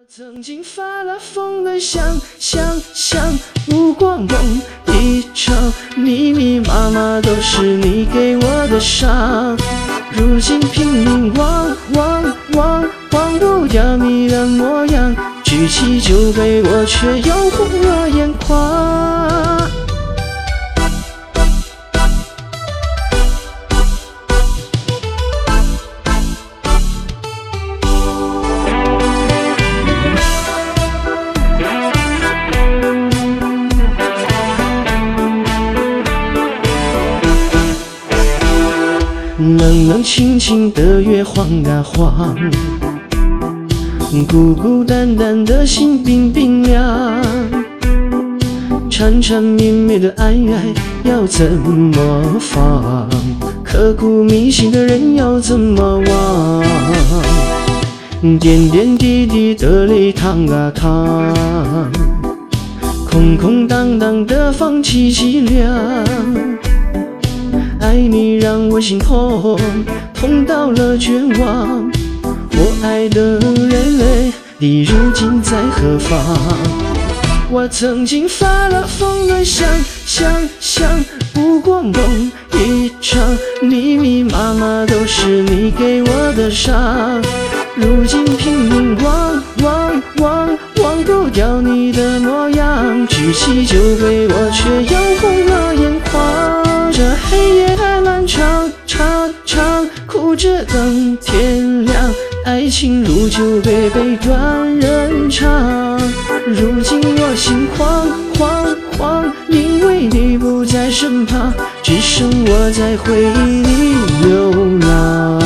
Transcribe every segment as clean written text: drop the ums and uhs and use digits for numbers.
曾经发了疯的想，不过梦一场，密密麻麻都是你给我的伤。如今拼命忘不掉你的模样，举起酒杯我却又红了眼眶。冷冷清清的月晃啊晃，孤孤单单的心冰冰凉，缠缠绵绵的爱要怎么放？刻骨铭心的人要怎么忘？点点滴滴的泪淌啊淌，空空荡荡的放弃凄凉。爱你让我心痛，痛到了绝望。我爱的人你如今在何方？我曾经发了疯的想，不过梦一场，密密麻麻都是你给我的伤。如今拼命忘不掉你的模样，举起酒杯我却又红了眼眶。这黑夜太漫长，哭着等天亮，爱情如酒杯杯断人肠。如今我心慌，因为你不在身旁，只剩我在回忆里流浪。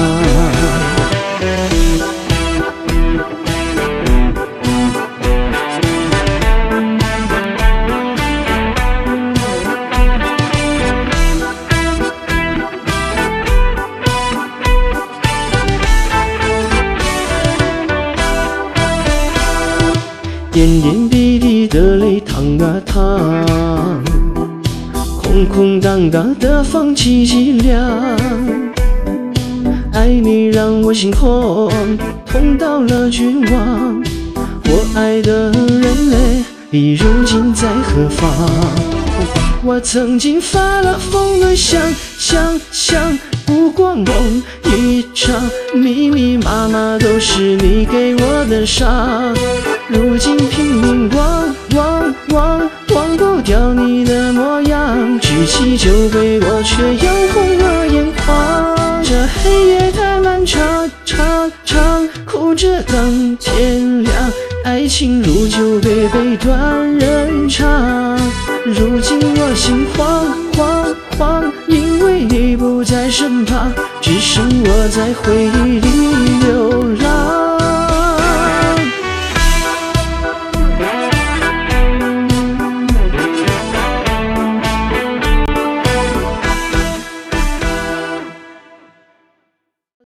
点点滴滴的泪淌啊淌，空空荡荡的放弃凄凉。爱你让我心痛，痛到了绝望。我爱的人你如今在何方？我曾经发了疯的想，不过梦一场，密密麻麻都是你给我的伤。如今拼命忘不掉你的模样，举起酒杯我却又红了眼眶。这黑夜太漫长，哭着等天亮，爱情如酒杯杯断人肠。如今我心慌，因为你不在身旁，只剩我在回忆里流